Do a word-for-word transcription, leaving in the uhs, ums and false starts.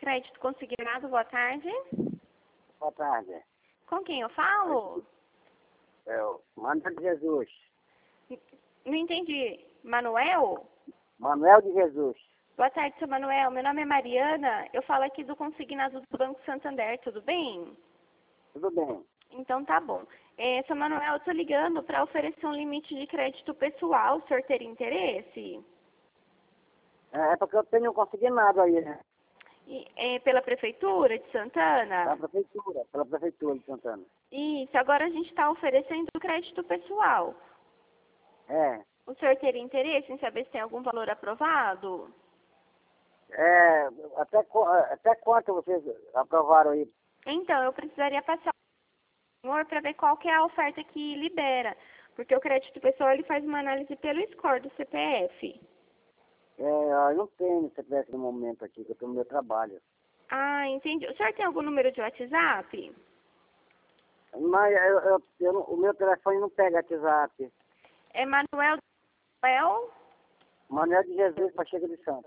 crédito consignado, boa tarde. Boa tarde. Com quem eu falo? É o Manuel de Jesus. Não entendi. Manuel? Manuel de Jesus. Boa tarde, seu Manuel. Meu nome é Mariana. Eu falo aqui do consignado do Banco Santander, tudo bem? Tudo bem. Então tá bom. É, seu Manuel, eu tô ligando para oferecer um limite de crédito pessoal. O senhor teria interesse? É, é porque eu tenho consignado aí, né? E, é, pela Prefeitura de Pela Santana? prefeitura, pela prefeitura de Santana. Isso, agora a gente está oferecendo crédito pessoal. É. O senhor teria interesse em saber se tem algum valor aprovado? É, até, qu- até quanto vocês aprovaram aí? Então, eu precisaria passar o senhor para ver qual que é a oferta que libera. Porque o crédito pessoal ele faz uma análise pelo score do C P F. É, eu não tenho C P F no momento aqui, que eu estou no meu trabalho. Ah, entendi. O senhor tem algum número de WhatsApp? Mas eu, eu, eu não- o meu telefone não pega WhatsApp. É Manuel Manuel Manuel de Jesus, Pacheco de Santos.